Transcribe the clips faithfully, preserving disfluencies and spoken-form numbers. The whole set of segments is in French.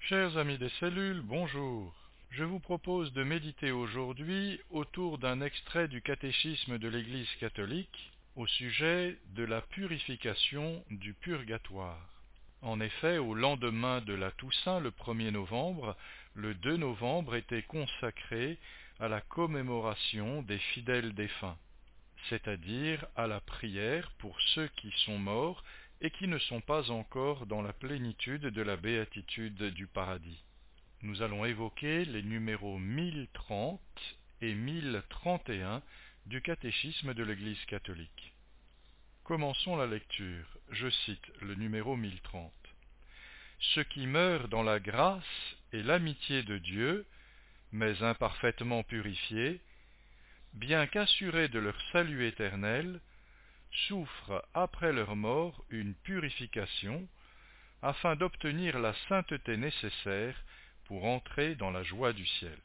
Chers amis des cellules, bonjour. Je vous propose de méditer aujourd'hui autour d'un extrait du catéchisme de l'Église catholique au sujet de la purification du purgatoire. En effet, au lendemain de la Toussaint, le premier novembre, le deux novembre était consacré à la commémoration des fidèles défunts, c'est-à-dire à la prière pour ceux qui sont morts et qui ne sont pas encore dans la plénitude de la béatitude du paradis. Nous allons évoquer les numéros mille trente et mille trente et un du catéchisme de l'Église catholique. Commençons la lecture. Je cite le numéro mille trente. Ceux qui meurent dans la grâce et l'amitié de Dieu, mais imparfaitement purifiés, bien qu'assurés de leur salut éternel, souffrent après leur mort une purification afin d'obtenir la sainteté nécessaire pour entrer dans la joie du ciel.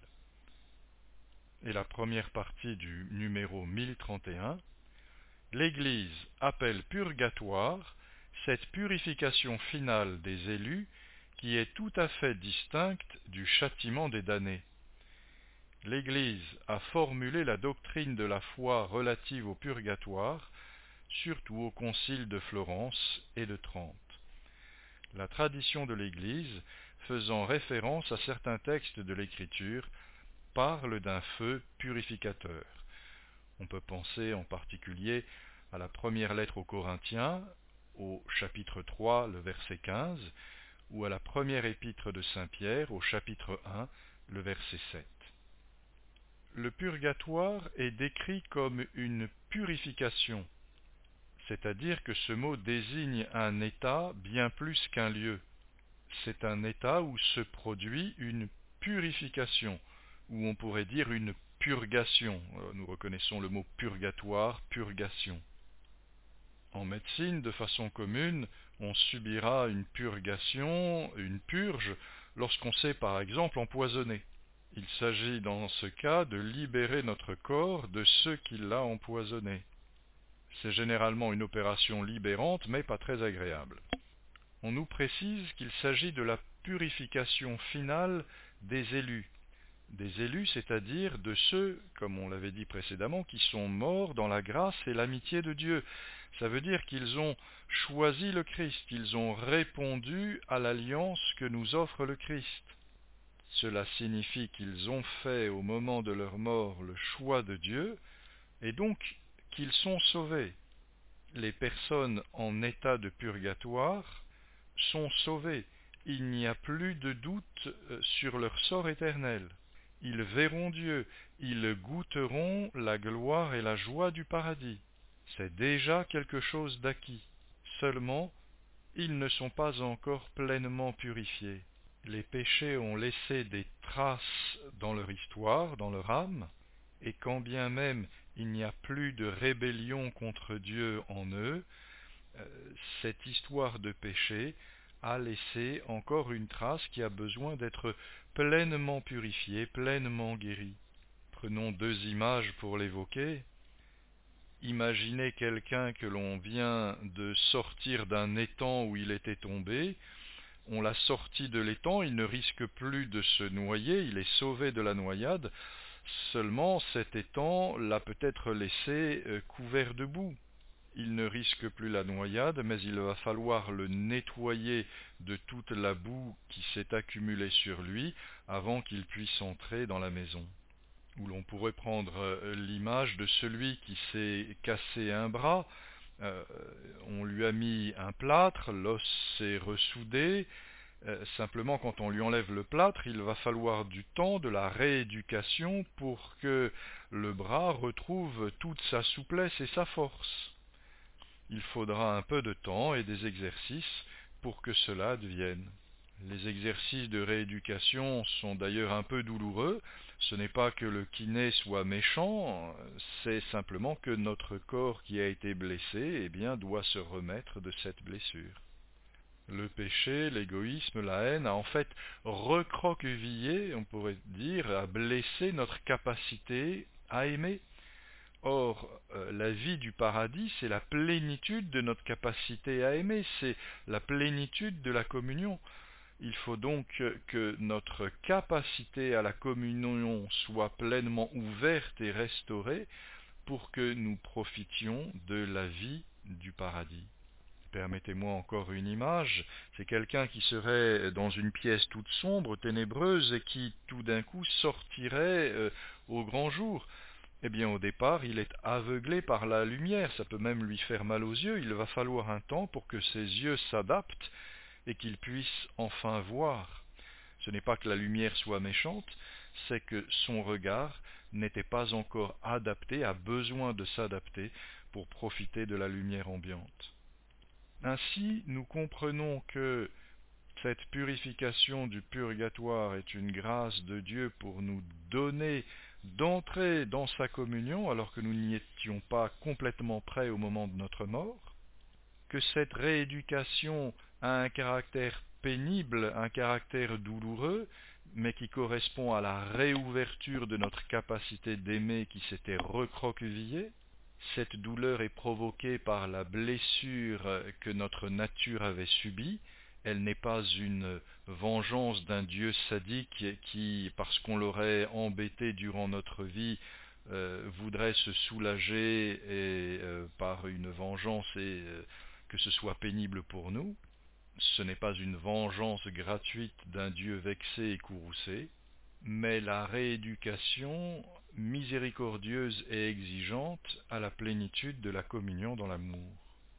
Et la première partie du numéro mille trente et un, l'Église appelle purgatoire cette purification finale des élus qui est tout à fait distincte du châtiment des damnés. L'Église a formulé la doctrine de la foi relative au purgatoire, surtout au concile de Florence et de Trente. La tradition de l'Église, faisant référence à certains textes de l'Écriture, parle d'un feu purificateur. On peut penser en particulier à la première lettre aux Corinthiens, au chapitre trois, le verset quinze, ou à la première épître de Saint Pierre, au chapitre un, le verset sept. Le purgatoire est décrit comme une purification, c'est-à-dire que ce mot désigne un état bien plus qu'un lieu. C'est un état où se produit une purification, ou on pourrait dire une purgation. Nous reconnaissons le mot purgatoire, purgation. En médecine, de façon commune, on subira une purgation, une purge, lorsqu'on s'est par exemple empoisonné. Il s'agit dans ce cas de libérer notre corps de ce qui l'a empoisonné. C'est généralement une opération libérante, mais pas très agréable. On nous précise qu'il s'agit de la purification finale des élus. Des élus, c'est-à-dire de ceux, comme on l'avait dit précédemment, qui sont morts dans la grâce et l'amitié de Dieu. Ça veut dire qu'ils ont choisi le Christ, ils ont répondu à l'alliance que nous offre le Christ. Cela signifie qu'ils ont fait au moment de leur mort le choix de Dieu, et donc qu'ils sont sauvés. Les personnes en état de purgatoire sont sauvés. Il n'y a plus de doute sur leur sort éternel. Ils verront Dieu, ils goûteront la gloire et la joie du paradis. C'est déjà quelque chose d'acquis. Seulement, ils ne sont pas encore pleinement purifiés. Les péchés ont laissé des traces dans leur histoire, dans leur âme, et quand bien même il n'y a plus de rébellion contre Dieu en eux, euh, cette histoire de péché a laissé encore une trace qui a besoin d'être pleinement purifiée, pleinement guérie. Prenons deux images pour l'évoquer. Imaginez quelqu'un que l'on vient de sortir d'un étang où il était tombé. On l'a sorti de l'étang, il ne risque plus de se noyer, il est sauvé de la noyade. Seulement cet étang l'a peut-être laissé euh, couvert de boue. Il ne risque plus la noyade, mais il va falloir le nettoyer de toute la boue qui s'est accumulée sur lui avant qu'il puisse entrer dans la maison. Ou l'on pourrait prendre euh, l'image de celui qui s'est cassé un bras. Euh, on lui a mis un plâtre, l'os s'est ressoudé. Euh, simplement, quand on lui enlève le plâtre, il va falloir du temps, de la rééducation pour que le bras retrouve toute sa souplesse et sa force. Il faudra un peu de temps et des exercices pour que cela advienne. Les exercices de rééducation sont d'ailleurs un peu douloureux. Ce n'est pas que le kiné soit méchant, c'est simplement que notre corps qui a été blessé, eh bien, doit se remettre de cette blessure. Le péché, l'égoïsme, la haine a en fait recroquevillé, on pourrait dire, a blessé notre capacité à aimer. Or, euh, la vie du paradis, c'est la plénitude de notre capacité à aimer, c'est la plénitude de la communion. Il faut donc que notre capacité à la communion soit pleinement ouverte et restaurée pour que nous profitions de la vie du paradis. Permettez-moi encore une image, c'est quelqu'un qui serait dans une pièce toute sombre, ténébreuse, et qui tout d'un coup sortirait euh, au grand jour. Eh bien au départ, il est aveuglé par la lumière, ça peut même lui faire mal aux yeux, il va falloir un temps pour que ses yeux s'adaptent et qu'il puisse enfin voir. Ce n'est pas que la lumière soit méchante, c'est que son regard n'était pas encore adapté, a besoin de s'adapter pour profiter de la lumière ambiante. Ainsi, nous comprenons que cette purification du purgatoire est une grâce de Dieu pour nous donner d'entrer dans sa communion alors que nous n'y étions pas complètement prêts au moment de notre mort, que cette rééducation a un caractère pénible, un caractère douloureux, mais qui correspond à la réouverture de notre capacité d'aimer qui s'était recroquevillée. Cette douleur est provoquée par la blessure que notre nature avait subie. Elle n'est pas une vengeance d'un Dieu sadique qui, parce qu'on l'aurait embêté durant notre vie, euh, voudrait se soulager et, euh, par une vengeance et euh, que ce soit pénible pour nous. Ce n'est pas une vengeance gratuite d'un Dieu vexé et courroucé, mais la rééducation miséricordieuse et exigeante à la plénitude de la communion dans l'amour.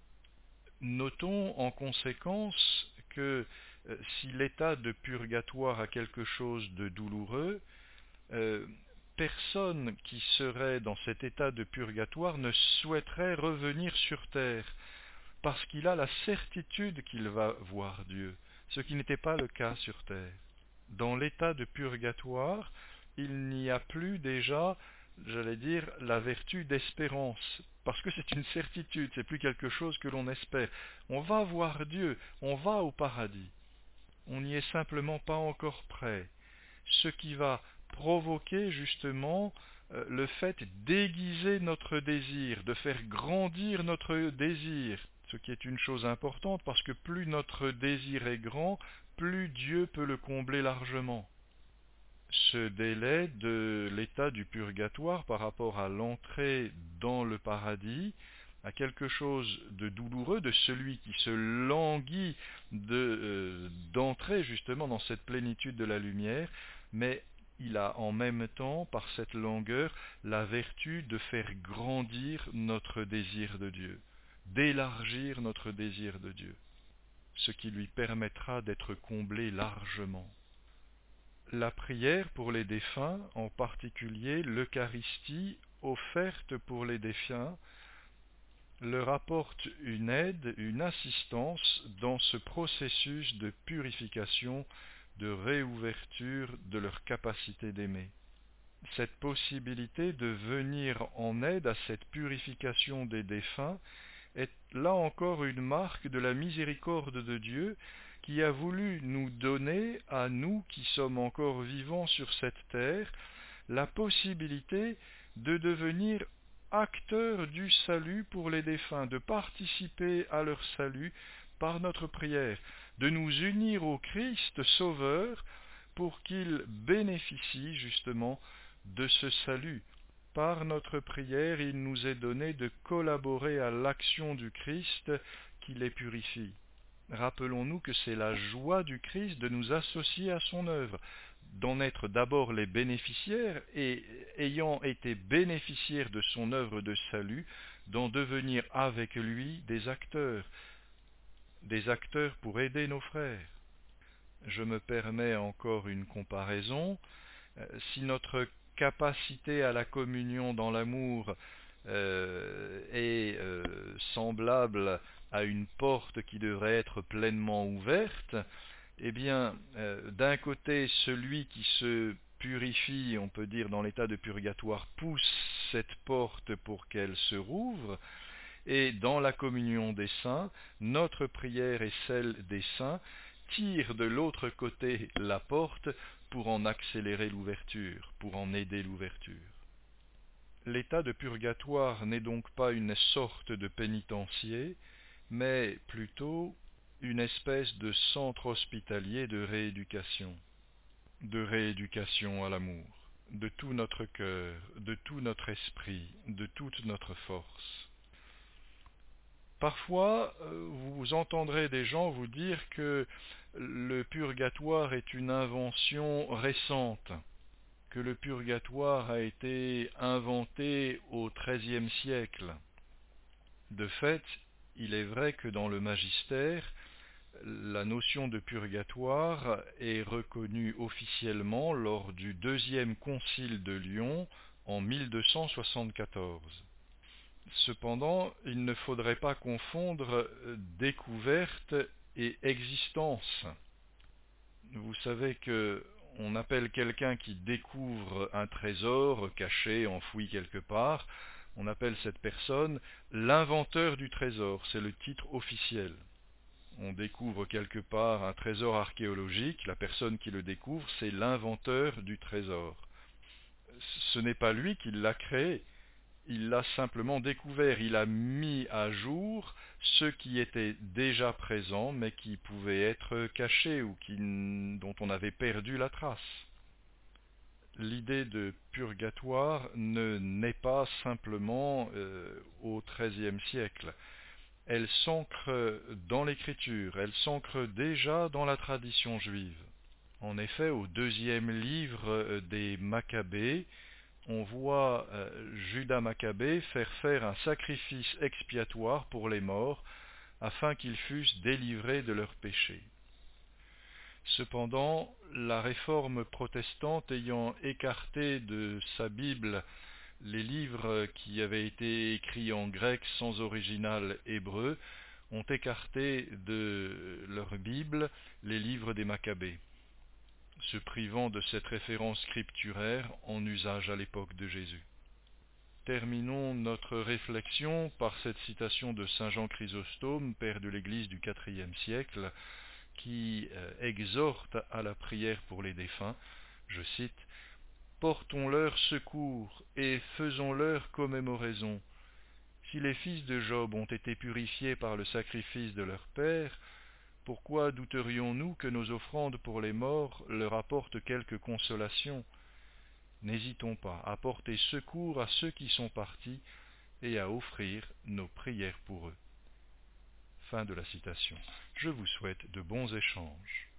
Notons en conséquence que euh, si l'état de purgatoire a quelque chose de douloureux, euh, personne qui serait dans cet état de purgatoire ne souhaiterait revenir sur terre, parce qu'il a la certitude qu'il va voir Dieu, ce qui n'était pas le cas sur terre. Dans l'état de purgatoire, il n'y a plus déjà, j'allais dire, la vertu d'espérance, parce que c'est une certitude, c'est plus quelque chose que l'on espère. On va voir Dieu, on va au paradis. On n'y est simplement pas encore prêt. Ce qui va provoquer justement euh, le fait d'aiguiser notre désir, de faire grandir notre désir, ce qui est une chose importante parce que plus notre désir est grand, plus Dieu peut le combler largement. Ce délai de l'état du purgatoire par rapport à l'entrée dans le paradis a quelque chose de douloureux de celui qui se languit de, euh, d'entrer justement dans cette plénitude de la lumière, mais il a en même temps, par cette langueur, la vertu de faire grandir notre désir de Dieu, d'élargir notre désir de Dieu, ce qui lui permettra d'être comblé largement. La prière pour les défunts, en particulier l'Eucharistie offerte pour les défunts, leur apporte une aide, une assistance dans ce processus de purification, de réouverture de leur capacité d'aimer. Cette possibilité de venir en aide à cette purification des défunts est là encore une marque de la miséricorde de Dieu qui a voulu nous donner, à nous qui sommes encore vivants sur cette terre, la possibilité de devenir acteurs du salut pour les défunts, de participer à leur salut par notre prière, de nous unir au Christ Sauveur pour qu'il bénéficie justement de ce salut. Par notre prière, il nous est donné de collaborer à l'action du Christ qui les purifie. Rappelons-nous que c'est la joie du Christ de nous associer à son œuvre, d'en être d'abord les bénéficiaires et, ayant été bénéficiaires de son œuvre de salut, d'en devenir avec lui des acteurs, des acteurs pour aider nos frères. Je me permets encore une comparaison. Si notre capacité à la communion dans l'amour euh, est euh, semblable à une porte qui devrait être pleinement ouverte, eh bien, euh, d'un côté, celui qui se purifie, on peut dire dans l'état de purgatoire, pousse cette porte pour qu'elle se rouvre, et dans la communion des saints, notre prière et celle des saints tirent de l'autre côté la porte pour en accélérer l'ouverture, pour en aider l'ouverture. L'état de purgatoire n'est donc pas une sorte de pénitencier, mais plutôt une espèce de centre hospitalier de rééducation, de rééducation à l'amour, de tout notre cœur, de tout notre esprit, de toute notre force. Parfois, vous entendrez des gens vous dire que le purgatoire est une invention récente, que le purgatoire a été inventé au treizième siècle. De fait, il est vrai que dans le magistère, la notion de purgatoire est reconnue officiellement lors du deuxième concile de Lyon en mille deux cent soixante-quatorze. Cependant, il ne faudrait pas confondre découverte et existence. Vous savez que on appelle quelqu'un qui découvre un trésor caché, enfoui quelque part, on appelle cette personne l'inventeur du trésor, c'est le titre officiel. On découvre quelque part un trésor archéologique, la personne qui le découvre, c'est l'inventeur du trésor. Ce n'est pas lui qui l'a créé, il l'a simplement découvert, il a mis à jour ce qui était déjà présent mais qui pouvait être caché ou qui, dont on avait perdu la trace. L'idée de purgatoire ne naît pas simplement euh, au treizième siècle. Elle s'ancre dans l'écriture, elle s'ancre déjà dans la tradition juive. En effet, au deuxième livre des Maccabées, on voit euh, Judas Maccabée faire faire un sacrifice expiatoire pour les morts, afin qu'ils fussent délivrés de leurs péchés. Cependant, la réforme protestante ayant écarté de sa Bible les livres qui avaient été écrits en grec sans original hébreu, ont écarté de leur Bible les livres des Maccabées, se privant de cette référence scripturaire en usage à l'époque de Jésus. Terminons notre réflexion par cette citation de saint Jean Chrysostome, père de l'Église du quatrième siècle, qui euh, exhorte à la prière pour les défunts. Je cite: « Portons-leur secours et faisons-leur commémoraison. Si les fils de Job ont été purifiés par le sacrifice de leur père, pourquoi douterions-nous que nos offrandes pour les morts leur apportent quelque consolation ? N'hésitons pas à porter secours à ceux qui sont partis et à offrir nos prières pour eux. » Fin de la citation. Je vous souhaite de bons échanges.